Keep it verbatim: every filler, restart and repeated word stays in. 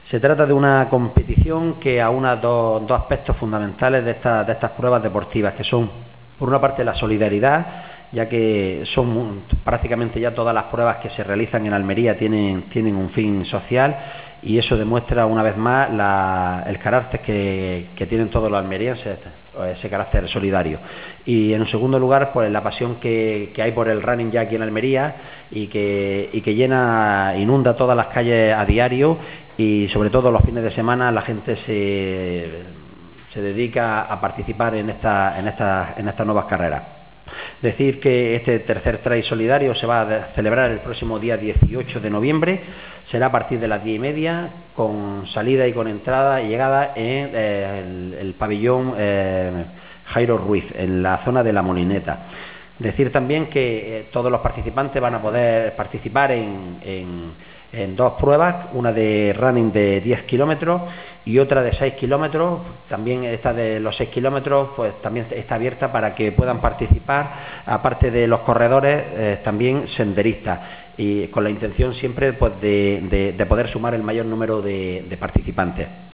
Se trata de una competición que aúna dos, dos aspectos fundamentales de, esta, de estas pruebas deportivas, que son, por una parte, la solidaridad, ya que son prácticamente ya todas las pruebas que se realizan en Almería tienen, tienen un fin social, y eso demuestra una vez más la, el carácter que, que tienen todos los almerienses, ese carácter solidario. Y en un segundo lugar, pues la pasión que, que hay por el running ya aquí en Almería y que, y que llena, inunda todas las calles a diario, y sobre todo los fines de semana la gente se, se dedica a participar en, esta, en, esta, en estas nuevas carreras. Decir que este tercer trail solidario se va a celebrar el próximo día dieciocho de noviembre, será a partir de las diez y media, con salida y con entrada y llegada en eh, el, el pabellón eh, Jairo Ruiz, en la zona de La Molineta. Decir también que eh, todos los participantes van a poder participar en, en, en dos pruebas, una de running de diez kilómetros y otra de seis kilómetros. También esta de los seis kilómetros pues también está abierta para que puedan participar, aparte de los corredores, eh, también senderistas, y con la intención siempre pues de, de, de poder sumar el mayor número de, de participantes.